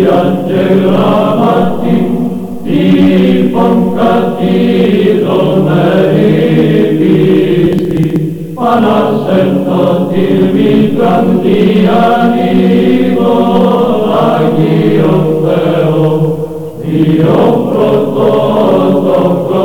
και γραμματή, τύπων κατήδωμενη πίστη, Πανασέλθω την μήτραν διανοίγων Αγίον Θεό, Υιον πρωτότοκο